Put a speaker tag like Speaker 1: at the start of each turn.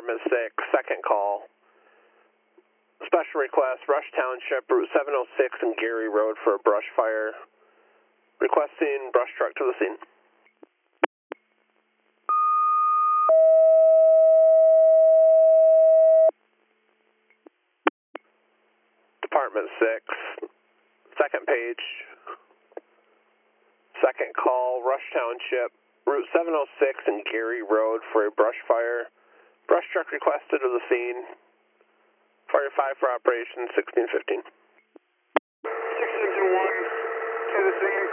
Speaker 1: Department 6, second call. Special request, Rush Township, Route 706 and Gary Road for a brush fire. Requesting brush truck to the scene. Department 6, second page. Second call, Rush Township, Route 706 and Gary Road for a brush fire. Brush truck requested to the scene. Fire 5 for operation 1615.
Speaker 2: 661 to the scene.